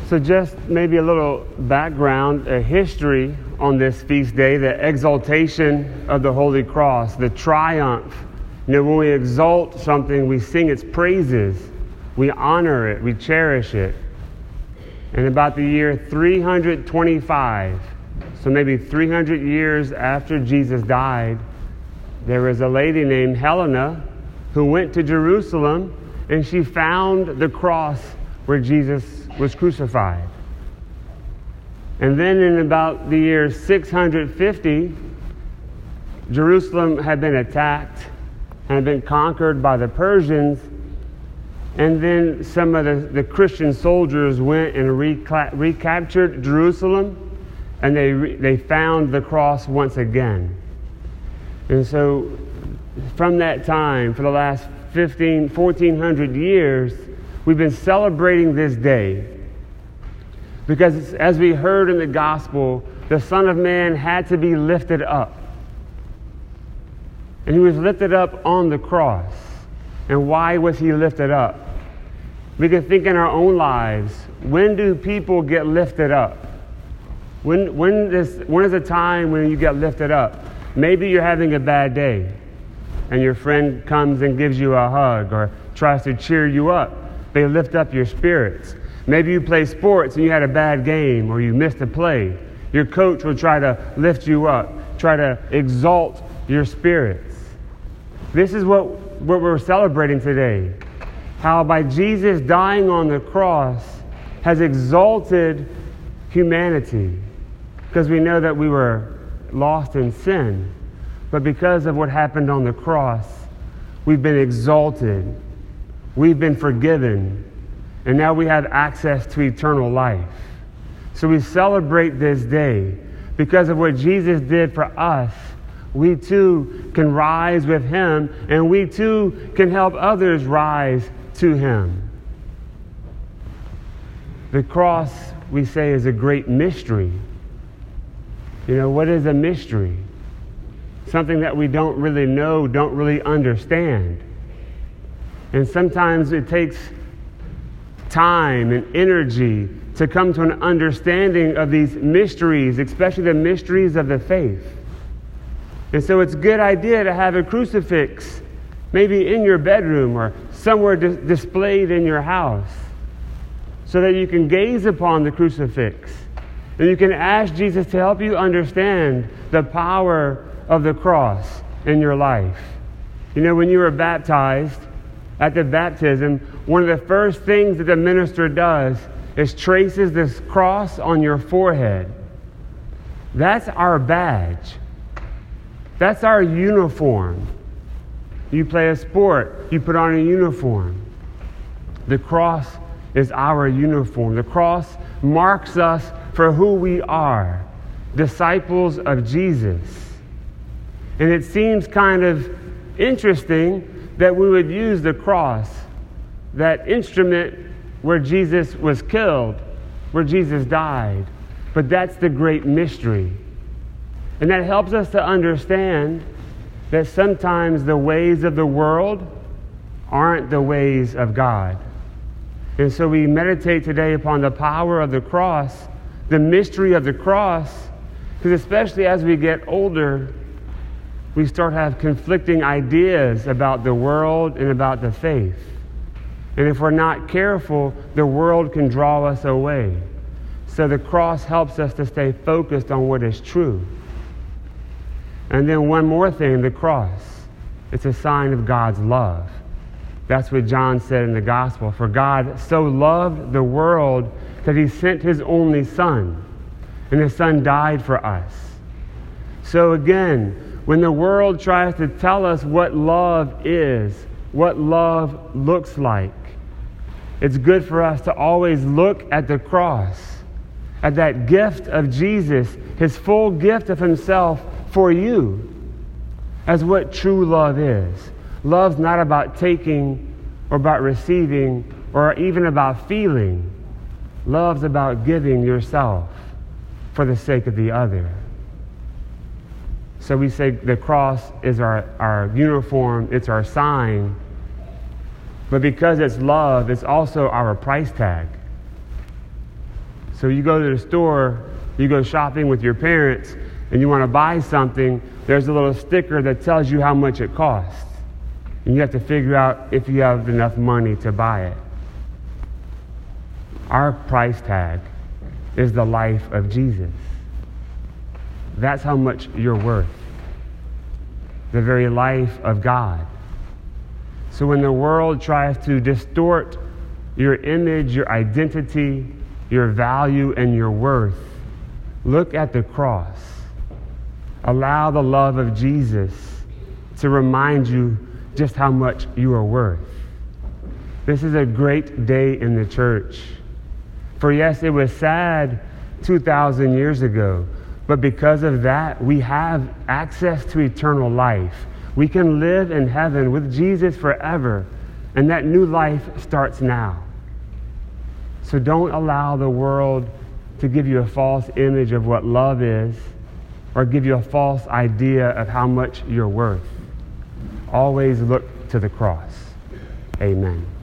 So just maybe a little background, a history on this feast day, the exaltation of the Holy Cross, the triumph. When we exalt something, we sing its praises, we honor it, we cherish it. And about the year 325, so maybe 300 years after Jesus died, there was a lady named Helena who went to Jerusalem, and she found the cross where Jesus was crucified. And then in about the year 650, Jerusalem had been attacked and had been conquered by the Persians. And then some of the Christian soldiers went and recaptured Jerusalem, and they found the cross once again. And so from that time, for the last 1,400 years, we've been celebrating this day. Because as we heard in the gospel, the Son of Man had to be lifted up. And he was lifted up on the cross. And why was he lifted up? We can think in our own lives, when do people get lifted up? When is a time when you get lifted up? Maybe you're having a bad day, and your friend comes and gives you a hug or tries to cheer you up. They lift up your spirits. Maybe you play sports and you had a bad game or you missed a play. Your coach will try to lift you up, try to exalt your spirits. This is what we're celebrating today. How by Jesus dying on the cross has exalted humanity. Because we know that we were lost in sin. But because of what happened on the cross, we've been exalted. We've been forgiven. And now we have access to eternal life. So we celebrate this day. Because of what Jesus did for us, we too can rise with him, and we too can help others rise to him. The cross, we say, is a great mystery. What is a mystery? Something that we don't really know, don't really understand. And sometimes it takes time and energy to come to an understanding of these mysteries, especially the mysteries of the faith. And so it's a good idea to have a crucifix, maybe in your bedroom or somewhere displayed in your house, so that you can gaze upon the crucifix and you can ask Jesus to help you understand the power of the cross in your life. When you were baptized, at the baptism, one of the first things that the minister does is traces this cross on your forehead. That's our badge. That's our uniform. You play a sport, you put on a uniform. The cross is our uniform. The cross marks us for who we are, disciples of Jesus. And it seems kind of interesting that we would use the cross, that instrument where Jesus was killed, where Jesus died. But that's the great mystery. And that helps us to understand that sometimes the ways of the world aren't the ways of God. And so we meditate today upon the power of the cross, the mystery of the cross, because especially as we get older, we start to have conflicting ideas about the world and about the faith. And if we're not careful, the world can draw us away. So the cross helps us to stay focused on what is true. And then one more thing, the cross. It's a sign of God's love. That's what John said in the gospel. For God so loved the world that he sent his only Son. And his Son died for us. So again, when the world tries to tell us what love is, what love looks like, it's good for us to always look at the cross, at that gift of Jesus, his full gift of himself for you, as what true love is. Love's not about taking or about receiving or even about feeling. Love's about giving yourself for the sake of the other. So we say the cross is our uniform, it's our sign. But because it's love, it's also our price tag. So you go to the store, you go shopping with your parents, and you want to buy something, there's a little sticker that tells you how much it costs. And you have to figure out if you have enough money to buy it. Our price tag is the life of Jesus. That's how much you're worth. The very life of God. So when the world tries to distort your image, your identity, your value, and your worth, look at the cross. Allow the love of Jesus to remind you just how much you are worth. This is a great day in the church. For yes, it was sad 2,000 years ago, but because of that, we have access to eternal life. We can live in heaven with Jesus forever, and that new life starts now. So don't allow the world to give you a false image of what love is, or give you a false idea of how much you're worth. Always look to the cross. Amen.